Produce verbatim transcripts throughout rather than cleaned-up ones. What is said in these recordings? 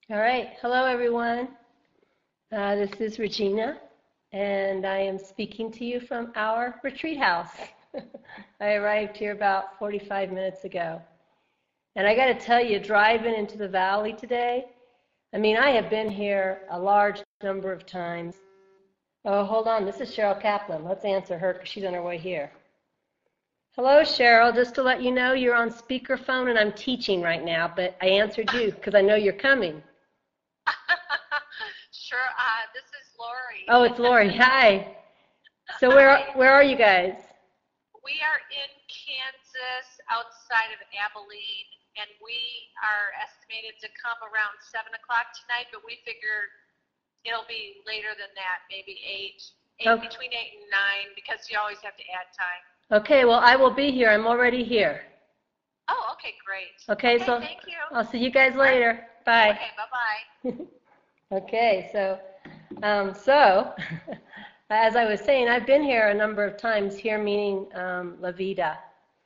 All right. Hello, everyone. Uh, this is Regina, and I am speaking to you from our retreat house. I arrived here about forty-five minutes ago. And I got to tell you, driving into the valley today, I mean, I have been here a large number of times. Oh, hold on. This is Cheryl Kaplan. Let's answer her because she's on her way here. Hello, Cheryl. Just to let you know, you're on speakerphone, and I'm teaching right now, but I answered you because I know you're coming. Sure. Uh, this is Lori. Oh, it's Lori. Hi. So where Hi. where are you guys? We are in Kansas, outside of Abilene, and we are estimated to come around seven o'clock tonight. But we figure it'll be later than that, maybe eight, eight Okay. between eight and nine, because you always have to add time. Okay. Well, I will be here. I'm already here. Oh, okay, great. Okay. Okay, So thank you. I'll see you guys later. Bye. Okay, bye-bye. Okay. So, um, so as I was saying, I've been here a number of times. Here meaning um, La Vida.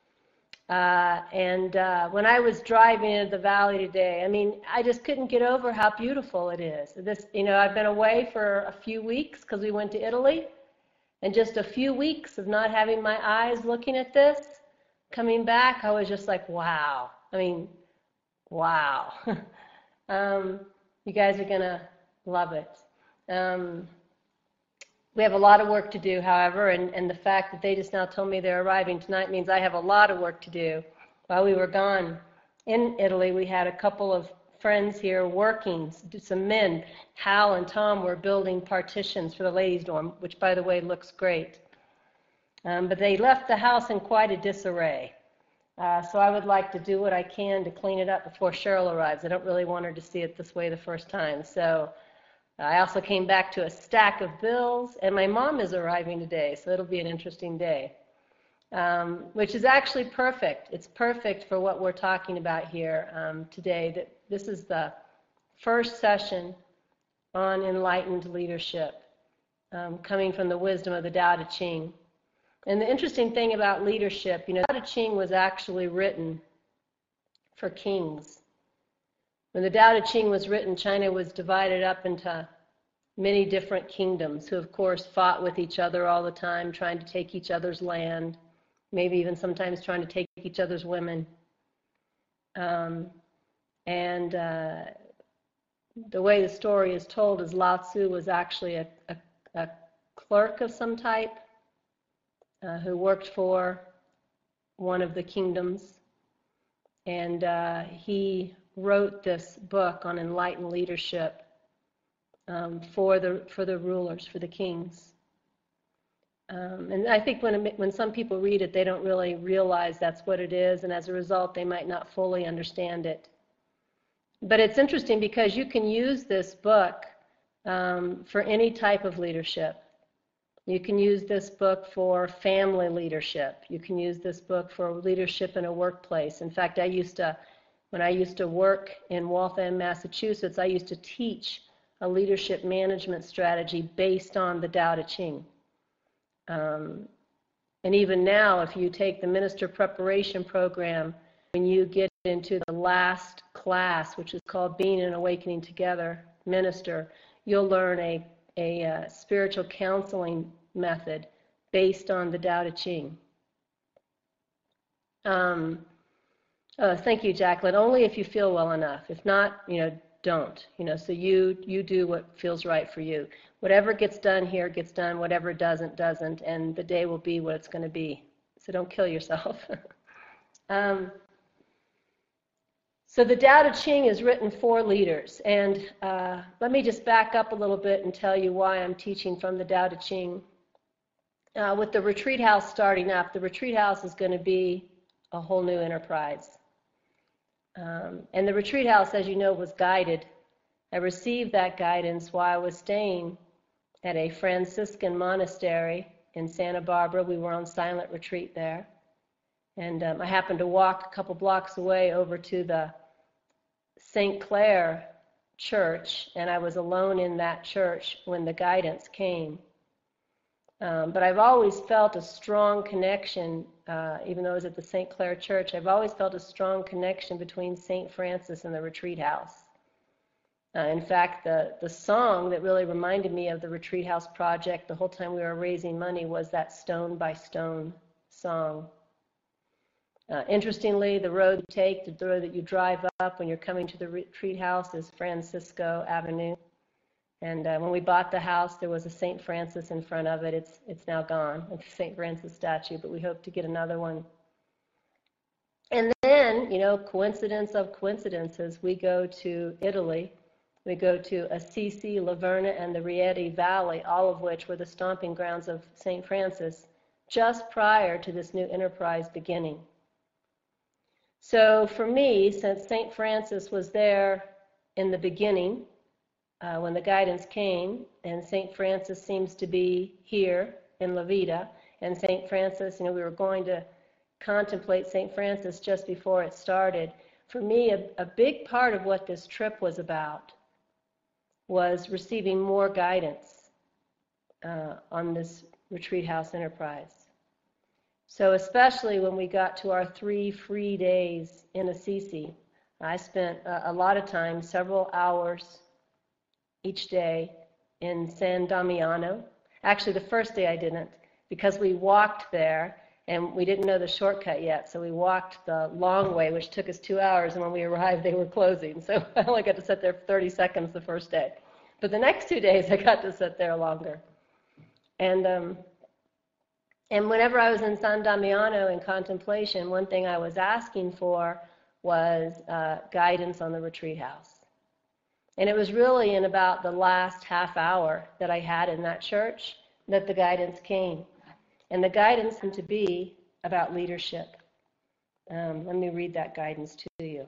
Uh, and uh, when I was driving into the valley today, I mean, I just couldn't get over how beautiful it is. This, you know, I've been away for a few weeks because we went to Italy, and just a few weeks of not having my eyes looking at this, coming back, I was just like, wow. I mean, wow. um, you guys are gonna love it. Um, We have a lot of work to do, however, and, and the fact that they just now told me they're arriving tonight means I have a lot of work to do. While we were gone in Italy, we had a couple of friends here working, some men. Hal and Tom were building partitions for the ladies' dorm, which, by the way, looks great. Um, but they left the house in quite a disarray. Uh, so I would like to do what I can to clean it up before Cheryl arrives. I don't really want her to see it this way the first time. So I also came back to a stack of bills, and my mom is arriving today, so it'll be an interesting day, um, which is actually perfect. It's perfect for what we're talking about here um, today. That this is the first session on enlightened leadership, um, coming from the wisdom of the Tao Te Ching. And the interesting thing about leadership, you know, Tao Te Ching was actually written for kings. When the Tao Te Ching was written, China was divided up into many different kingdoms who, of course, fought with each other all the time, trying to take each other's land, maybe even sometimes trying to take each other's women. Um, and uh, the way the story is told is Lao Tzu was actually a, a, a clerk of some type uh, who worked for one of the kingdoms. And uh, he wrote this book on enlightened leadership um, for the for the rulers, for the kings. Um, and I think when when some people read it, they don't really realize that's what it is, and as a result, they might not fully understand it. But it's interesting because you can use this book um, for any type of leadership. You can use this book for family leadership. You can use this book for leadership in a workplace. In fact, I used to, when I used to work in Waltham, Massachusetts, I used to teach a leadership management strategy based on the Tao Te Ching. Um, and even now, if you take the minister preparation program, when you get into the last class, which is called Being and Awakening Together, Minister, you'll learn a a uh, spiritual counseling method based on the Tao Te Ching. Um, oh, thank you, Jacqueline. Only if you feel well enough. If not, you know, don't. You know, so you you do what feels right for you. Whatever gets done here gets done. Whatever doesn't doesn't, and the day will be what it's going to be. So don't kill yourself. um, So the Tao Te Ching is written for leaders, and uh, let me just back up a little bit and tell you why I'm teaching from the Tao Te Ching. Uh, with the retreat house starting up, the retreat house is going to be a whole new enterprise. Um, and the retreat house, as you know, was guided. I received that guidance while I was staying at a Franciscan monastery in Santa Barbara. We were on silent retreat there. And um, I happened to walk a couple blocks away over to the Saint Clair Church, and I was alone in that church when the guidance came. Um, but I've always felt a strong connection, uh, even though I was at the Saint Clair Church, I've always felt a strong connection between Saint Francis and the retreat house. Uh, in fact, the, the song that really reminded me of the Retreat House project the whole time we were raising money was that Stone by Stone song. Uh, interestingly, the road you take, the road that you drive up when you're coming to the Retreat House is Francisco Avenue. And uh, when we bought the house, there was a Saint Francis in front of it. It's, it's now gone. It's a Saint Francis statue, but we hope to get another one. And then, you know, coincidence of coincidences, we go to Italy. We go to Assisi, Laverna, and the Rieti Valley, all of which were the stomping grounds of Saint Francis, just prior to this new enterprise beginning. So for me, since Saint Francis was there in the beginning, uh, when the guidance came, and Saint Francis seems to be here in La Vida, and Saint Francis, you know, we were going to contemplate Saint Francis just before it started. For me, a, a big part of what this trip was about was receiving more guidance uh, on this Retreat House enterprise. So especially when we got to our three free days in Assisi, I spent a, a lot of time, several hours each day in San Damiano. Actually, the first day I didn't, because we walked there and we didn't know the shortcut yet, so we walked the long way, which took us two hours, and when we arrived, they were closing. So I only got to sit there for thirty seconds the first day. But the next two days, I got to sit there longer. And um, and whenever I was in San Damiano in contemplation, one thing I was asking for was uh, guidance on the retreat house. And it was really in about the last half hour that I had in that church that the guidance came. And the guidance seemed to be about leadership. Um, let me read that guidance to you.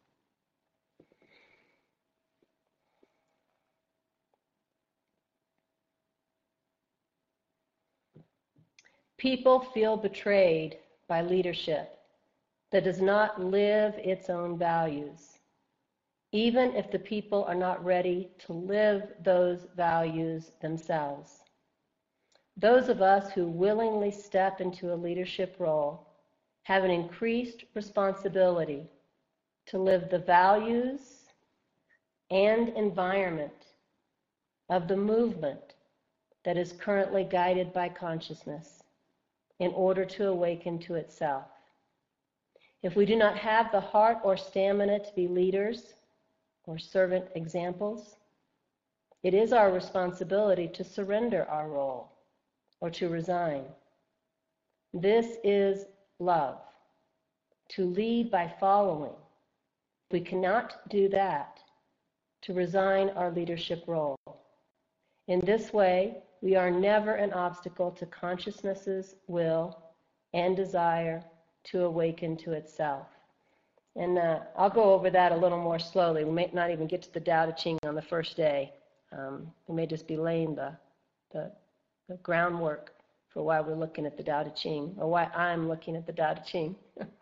People feel betrayed by leadership that does not live its own values, even if the people are not ready to live those values themselves. Those of us who willingly step into a leadership role have an increased responsibility to live the values and environment of the movement that is currently guided by consciousness in order to awaken to itself. If we do not have the heart or stamina to be leaders or servant examples, it is our responsibility to surrender our role or to resign. This is love, to lead by following. We cannot do that, to resign our leadership role. In this way, we are never an obstacle to consciousness's will and desire to awaken to itself. And uh, I'll go over that a little more slowly. We may not even get to the Tao Te Ching on the first day. Um, we may just be laying the, the, the groundwork for why we're looking at the Tao Te Ching, or why I'm looking at the Tao Te Ching.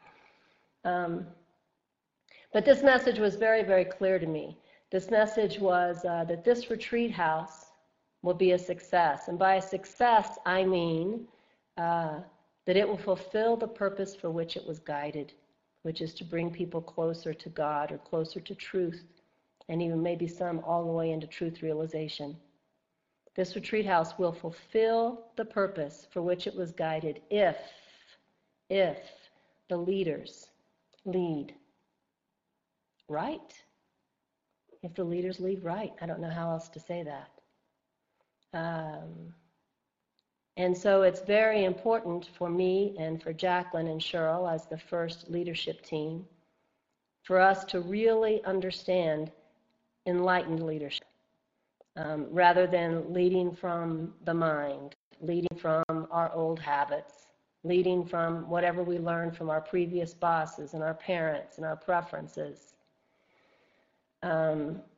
um, but this message was very, very clear to me. This message was uh, that this retreat house will be a success. And by a success, I mean uh, that it will fulfill the purpose for which it was guided, which is to bring people closer to God or closer to truth, and even maybe some all the way into truth realization. This retreat house will fulfill the purpose for which it was guided if, if the leaders lead right. If the leaders lead right. I don't know how else to say that. Um, and so it's very important for me and for Jacqueline and Cheryl as the first leadership team for us to really understand enlightened leadership um, rather than leading from the mind, leading from our old habits, leading from whatever we learned from our previous bosses and our parents and our preferences. Um,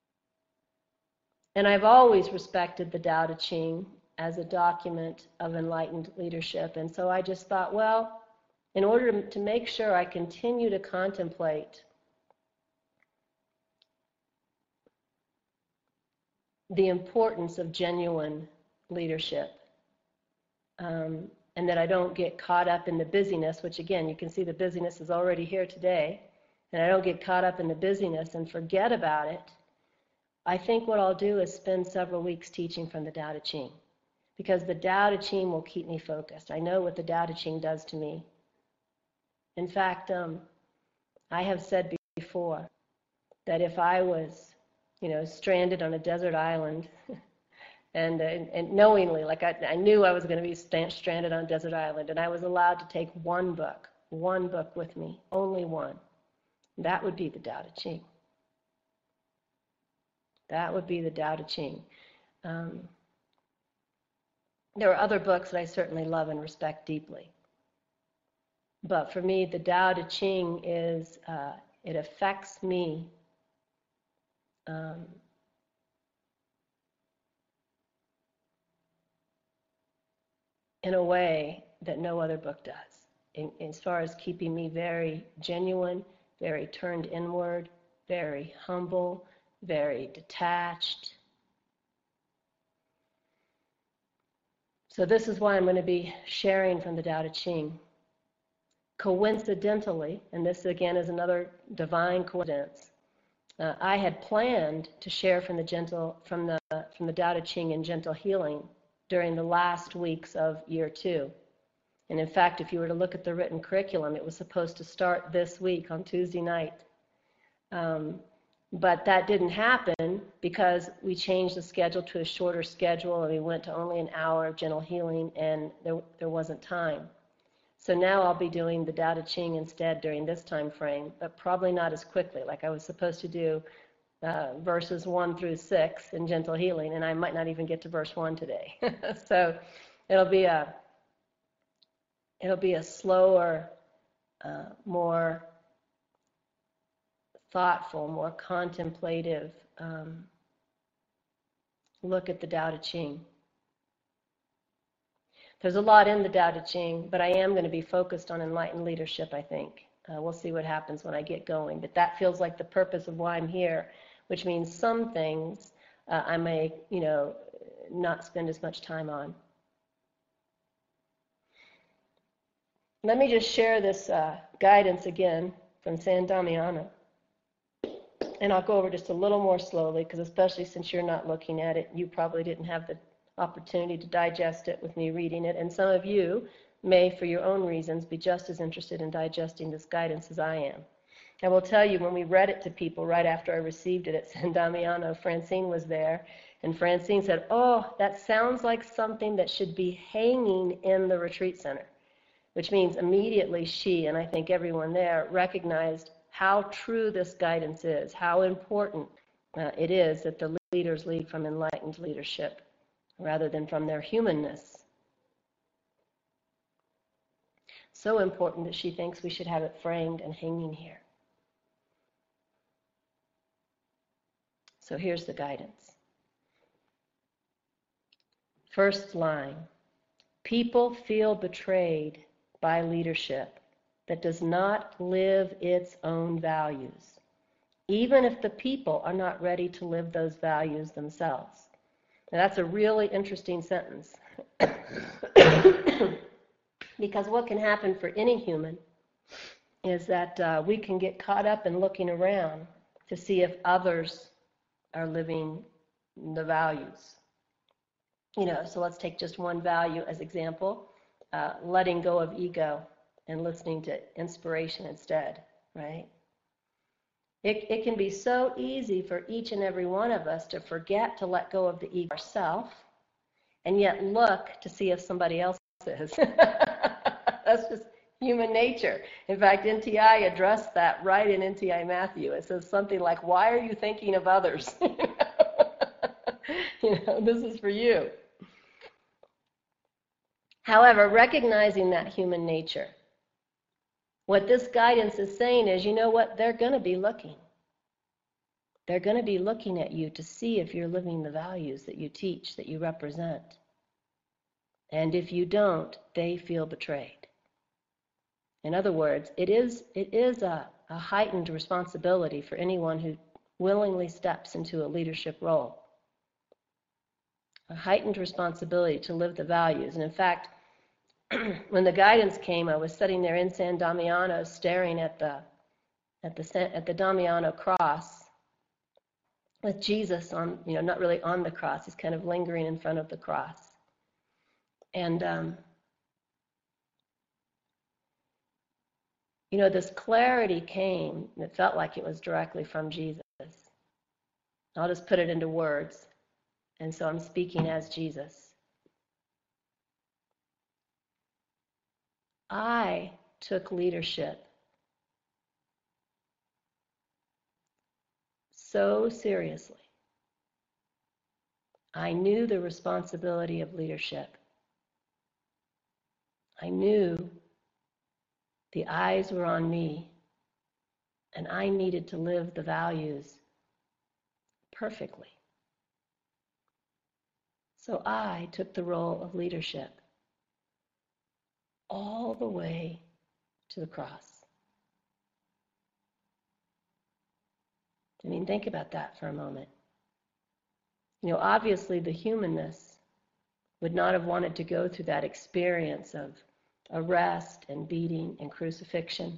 And I've always respected the Tao Te Ching as a document of enlightened leadership. And so I just thought, well, in order to, to make sure I continue to contemplate the importance of genuine leadership, um, and that I don't get caught up in the busyness, which again, you can see the busyness is already here today, and I don't get caught up in the busyness and forget about it, I think what I'll do is spend several weeks teaching from the Tao Te Ching, because the Tao Te Ching will keep me focused. I know what the Tao Te Ching does to me. In fact, um, I have said before that if I was, you know, stranded on a desert island, and, uh, and knowingly, like I, I knew I was going to be st- stranded on a desert island, and I was allowed to take one book, one book with me, only one, that would be the Tao Te Ching. That would be the Tao Te Ching. Um, there are other books that I certainly love and respect deeply. But for me, the Tao Te Ching is, uh, it affects me um, in a way that no other book does, in, as far as keeping me very genuine, very turned inward, very humble, very detached. So this is why I'm going to be sharing from the Tao Te Ching. Coincidentally, and this again is another divine coincidence, uh, I had planned to share from the gentle from the from the Tao Te Ching and gentle healing during the last weeks of year two. And in fact, if you were to look at the written curriculum, it was supposed to start this week on Tuesday night. Um, but that didn't happen because we changed the schedule to a shorter schedule, and we went to only an hour of gentle healing, and there, there wasn't time. So now I'll be doing the Tao Te Ching instead during this time frame, but probably not as quickly. Like I was supposed to do uh, verses one through six in gentle healing, and I might not even get to verse one today. So it'll be a it'll be a slower, uh, more thoughtful, more contemplative um, look at the Tao Te Ching. There's a lot in the Tao Te Ching, but I am going to be focused on enlightened leadership, I think. Uh, we'll see what happens when I get going. But that feels like the purpose of why I'm here, which means some things uh, I may, you know, not spend as much time on. Let me just share this uh, guidance again from San Damiano. And I'll go over just a little more slowly, because especially since you're not looking at it, you probably didn't have the opportunity to digest it with me reading it. And some of you may, for your own reasons, be just as interested in digesting this guidance as I am. I will tell you, when we read it to people right after I received it at San Damiano, Francine was there, and Francine said, "Oh, that sounds like something that should be hanging in the retreat center," which means immediately she, and I think everyone there, recognized how true this guidance is, how important uh, it is that the leaders lead from enlightened leadership rather than from their humanness. So important that she thinks we should have it framed and hanging here. So here's the guidance. First line: people feel betrayed by leadership that does not live its own values, even if the people are not ready to live those values themselves. Now, that's a really interesting sentence. Because what can happen for any human is that uh, we can get caught up in looking around to see if others are living the values. You know, so let's take just one value as example, uh, letting go of ego and listening to inspiration instead, right? It, it can be so easy for each and every one of us to forget to let go of the ego ourselves, and yet look to see if somebody else is. That's just human nature. In fact, N T I addressed that right in N T I Matthew. It says something like, "Why are you thinking of others?" You know, this is for you. However, recognizing that human nature, what this guidance is saying is, you know what, they're going to be looking. They're going to be looking at you to see if you're living the values that you teach, that you represent. And if you don't, they feel betrayed. In other words, it is, it is a, a heightened responsibility for anyone who willingly steps into a leadership role. A heightened responsibility to live the values. And in fact, when the guidance came, I was sitting there in San Damiano staring at the, at the, at the Damiano cross. with Jesus on, you know, not really on the cross. He's kind of lingering in front of the cross. And, um, you know, this clarity came, and it felt like it was directly from Jesus. I'll just put it into words. And so I'm speaking as Jesus. I took leadership so seriously. I knew the responsibility of leadership. I knew the eyes were on me, and I needed to live the values perfectly. So I took the role of leadership all the way to the cross. I mean, think about that for a moment. You know, obviously the humanness would not have wanted to go through that experience of arrest and beating and crucifixion.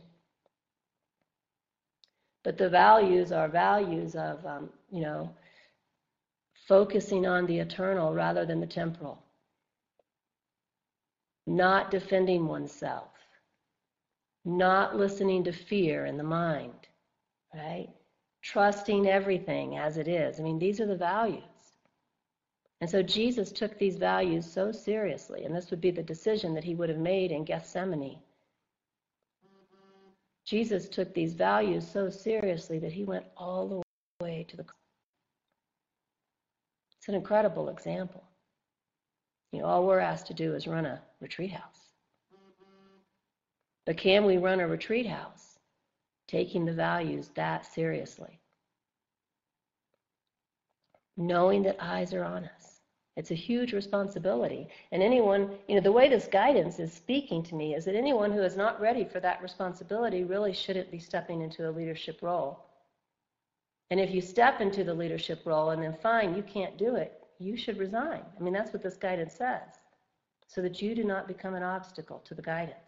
But the values are values of, um, you know, focusing on the eternal rather than the temporal. Not defending oneself. Not listening to fear in the mind, right? Trusting everything as it is. I mean, these are the values. And so Jesus took these values so seriously, and this would be the decision that he would have made in Gethsemane. Jesus took these values so seriously that he went all the way to the cross. It's an incredible example. You know, all we're asked to do is run a retreat house. But can we run a retreat house taking the values that seriously? Knowing that eyes are on us. It's a huge responsibility. And anyone, you know, the way this guidance is speaking to me is that anyone who is not ready for that responsibility really shouldn't be stepping into a leadership role. And if you step into the leadership role and then find you can't do it, you should resign. I mean, that's what this guidance says, so that you do not become an obstacle to the guidance.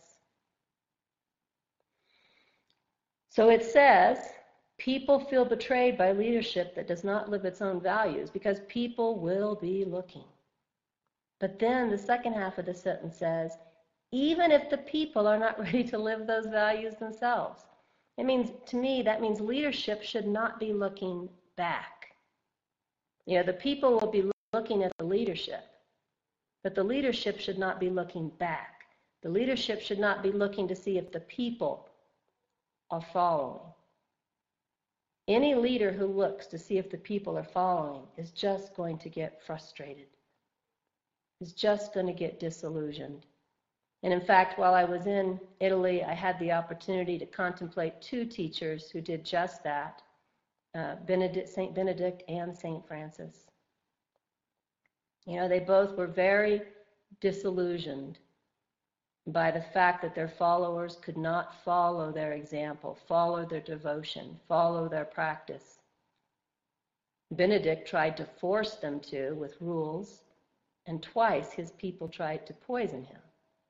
So it says, people feel betrayed by leadership that does not live its own values because people will be looking. But then the second half of the sentence says, even if the people are not ready to live those values themselves. It means, to me, that means leadership should not be looking back. You know, the people will be looking at the leadership, but the leadership should not be looking back. The leadership should not be looking to see if the people are following. Any leader who looks to see if the people are following is just going to get frustrated, is just going to get disillusioned. And in fact, while I was in Italy, I had the opportunity to contemplate two teachers who did just that, uh, Benedict, Saint Benedict and Saint Francis. You know, they both were very disillusioned by the fact that their followers could not follow their example, follow their devotion, follow their practice. Benedict tried to force them to with rules, and twice his people tried to poison him.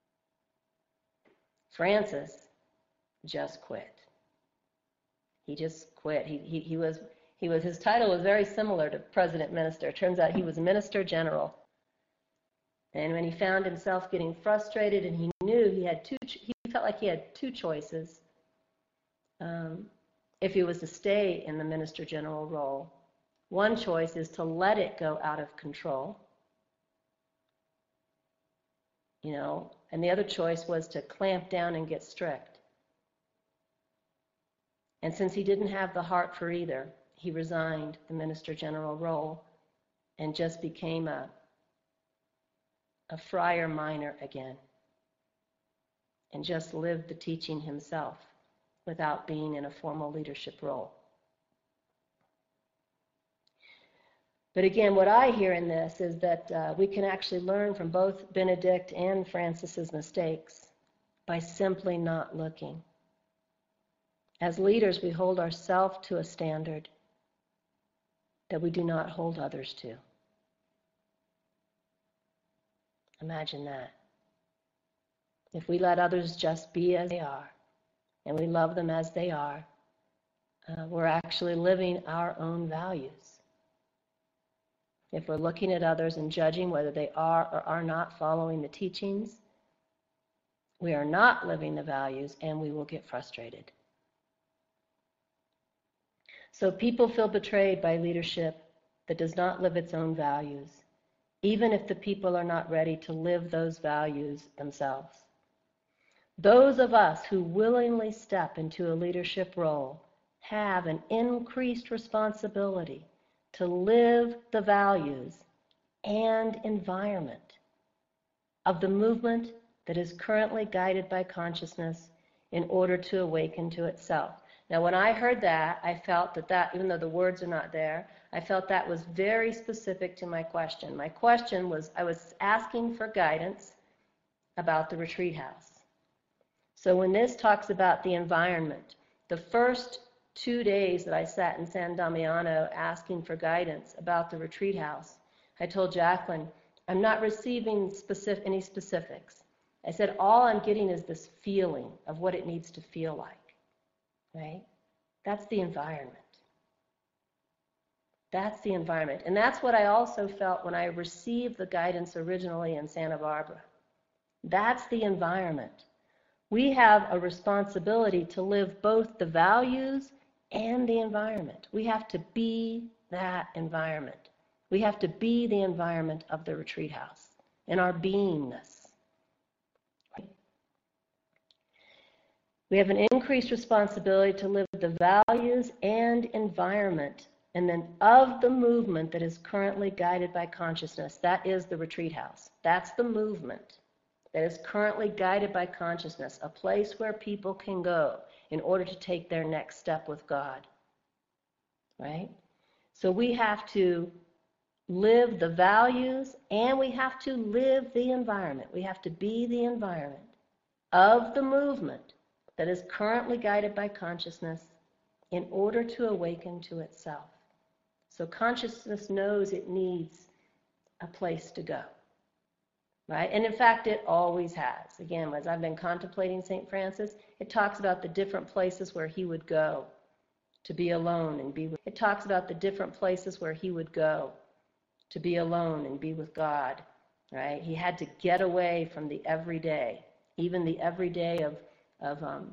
Francis just quit. He just quit. He, he, he was, he was, his title was very similar to President Minister. It turns out he was Minister General. And when he found himself getting frustrated and he knew he had two, he felt like he had two choices. Um, if he was to stay in the Minister General role, one choice is to let it go out of control, you know, and the other choice was to clamp down and get strict. And since he didn't have the heart for either, he resigned the Minister General role and just became a a friar minor again, and just lived the teaching himself without being in a formal leadership role. But again, what I hear in this is that uh, we can actually learn from both Benedict and Francis's mistakes by simply not looking. As leaders, we hold ourselves to a standard that we do not hold others to. Imagine that. If we let others just be as they are, and we love them as they are, uh, we're actually living our own values. if we're looking at others and judging whether they are or are not following the teachings, we are not living the values, and we will get frustrated. So people feel betrayed by leadership that does not live its own values, even if the people are not ready to live those values themselves. Those of us who willingly step into a leadership role have an increased responsibility to live the values and environment of the movement that is currently guided by consciousness in order to awaken to itself. Now, when I heard that, I felt that that, even though the words are not there, I felt that was very specific to my question. My question was, I was asking for guidance about the retreat house. So when this talks about the environment, the first two days that I sat in San Damiano asking for guidance about the retreat house, I told Jacqueline, I'm not receiving specific, any specifics. I said, all I'm getting is this feeling of what it needs to feel like, right? That's the environment. That's the environment. And that's what I also felt when I received the guidance originally in Santa Barbara. That's the environment. We have a responsibility to live both the values and the environment. We have to be that environment. We have to be the environment of the retreat house in our beingness. We have an increased responsibility to live the values and environment, and then of the movement that is currently guided by consciousness. That is the retreat house. That's the movement that is currently guided by consciousness, a place where people can go in order to take their next step with God, right? So we have to live the values and we have to live the environment. We have to be the environment of the movement that is currently guided by consciousness in order to awaken to itself. So consciousness knows it needs a place to go, right? And in fact, it always has. Again, as I've been contemplating Saint Francis, it talks about the different places where he would go to be alone and be with. It talks about the different places where he would go to be alone and be with God, right? He had to get away from the everyday, even the everyday of of um,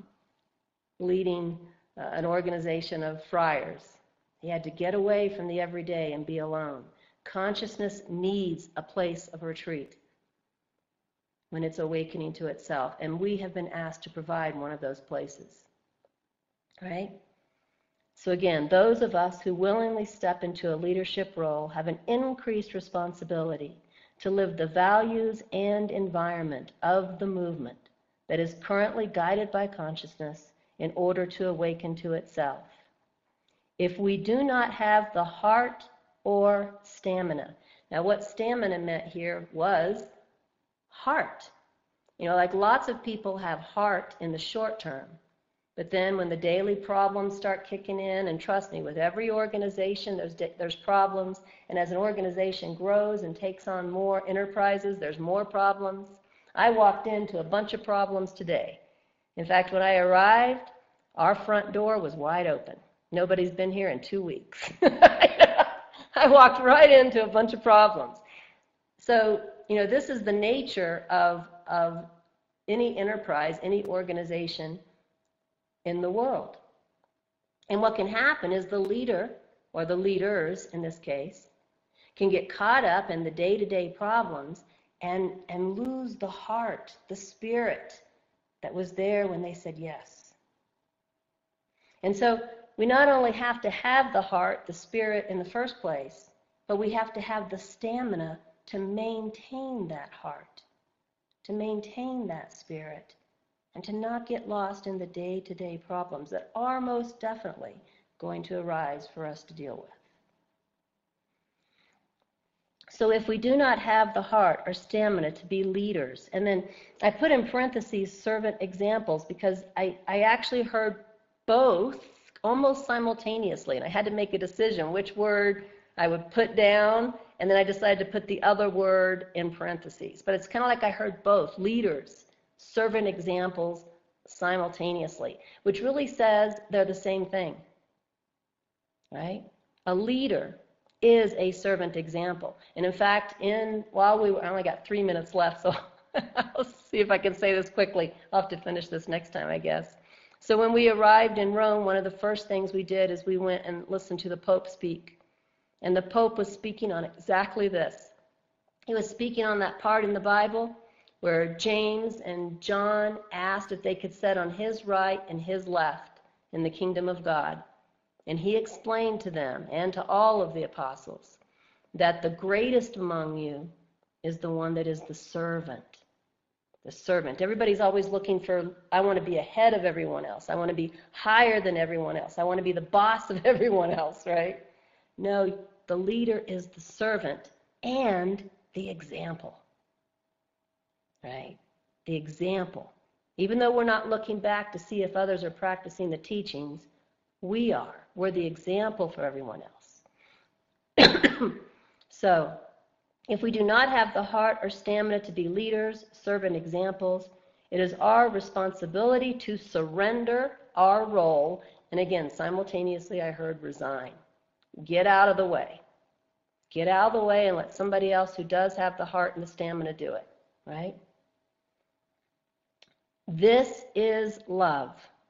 leading uh, an organization of friars. He had to get away from the everyday and be alone. Consciousness needs a place of retreat when it's awakening to itself, and we have been asked to provide one of those places, right? So again, those of us who willingly step into a leadership role have an increased responsibility to live the values and environment of the movement that is currently guided by consciousness in order to awaken to itself. If we do not have the heart or stamina, now what stamina meant here was heart. You know, like lots of people have heart in the short term, but then when the daily problems start kicking in, and trust me, with every organization there's, there's problems, and as an organization grows and takes on more enterprises, there's more problems. I walked into a bunch of problems today. In fact, when I arrived, our front door was wide open. Nobody's been here in two weeks. I walked right into a bunch of problems. So, you know, this is the nature of, of any enterprise, any organization in the world. And what can happen is the leader, or the leaders in this case, can get caught up in the day-to-day problems and, and lose the heart, the spirit that was there when they said yes. And so we not only have to have the heart, the spirit in the first place, but we have to have the stamina to maintain that heart, to maintain that spirit, and to not get lost in the day-to-day problems that are most definitely going to arise for us to deal with. So if we do not have the heart or stamina to be leaders, and then I put in parentheses servant examples because I, I actually heard both almost simultaneously, and I had to make a decision which word I would put down, and then I decided to put the other word in parentheses. But it's kind of like I heard both, leaders, servant examples simultaneously, which really says they're the same thing, right? A leader is a servant example. And in fact, in while we were, I only got three minutes left, so I'll see if I can say this quickly. I'll have to finish this next time, I guess. So when we arrived in Rome, one of the first things we did is we went and listened to the Pope speak. And the Pope was speaking on exactly this. He was speaking on that part in the Bible where James and John asked if they could sit on his right and his left in the kingdom of God. And he explained to them and to all of the apostles that the greatest among you is the one that is the servant. The servant. Everybody's always looking for, I want to be ahead of everyone else. I want to be higher than everyone else. I want to be the boss of everyone else, right? No, the leader is the servant and the example, right? The example. Even though we're not looking back to see if others are practicing the teachings, we are. We're the example for everyone else. So, if we do not have the heart or stamina to be leaders, servant examples, it is our responsibility to surrender our role. And again, simultaneously I heard resign. Get out of the way. Get out of the way and let somebody else who does have the heart and the stamina do it, right? This is love.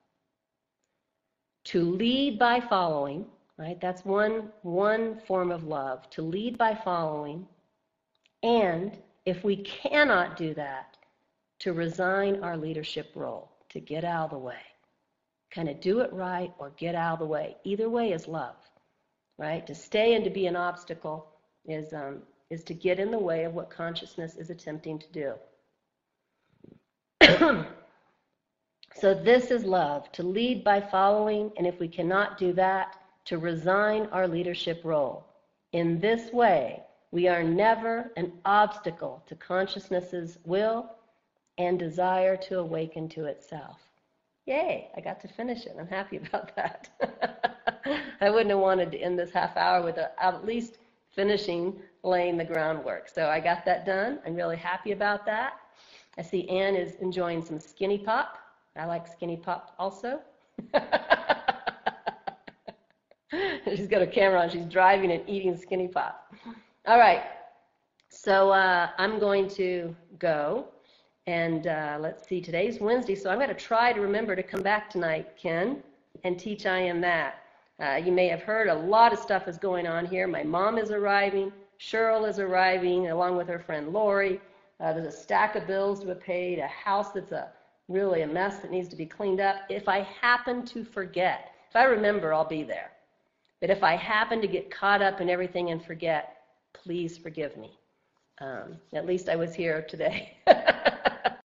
To lead by following, right? That's one, one form of love. To lead by following. And if we cannot do that, to resign our leadership role, to get out of the way. Kind of do it right or get out of the way. Either way is love, right? To stay and to be an obstacle is, um, is to get in the way of what consciousness is attempting to do. So this is love, to lead by following, and if we cannot do that, to resign our leadership role. In this way, we are never an obstacle to consciousness's will and desire to awaken to itself. Yay, I got to finish it. I'm happy about that. I wouldn't have wanted to end this half hour without at least finishing laying the groundwork. So I got that done. I'm really happy about that. I see Ann is enjoying some Skinny Pop. I like Skinny Pop also. She's got her camera on. She's driving and eating Skinny Pop. All right. So uh, I'm going to go. And uh, let's see, today's Wednesday, so I'm going to try to remember to come back tonight, Ken, and teach I Am That. Uh, you may have heard a lot of stuff is going on here. My mom is arriving. Cheryl is arriving, along with her friend Lori. Uh, there's a stack of bills to be paid, a house that's a really a mess that needs to be cleaned up. If I happen to forget, if I remember, I'll be there. But if I happen to get caught up in everything and forget, please forgive me. Um, at least I was here today.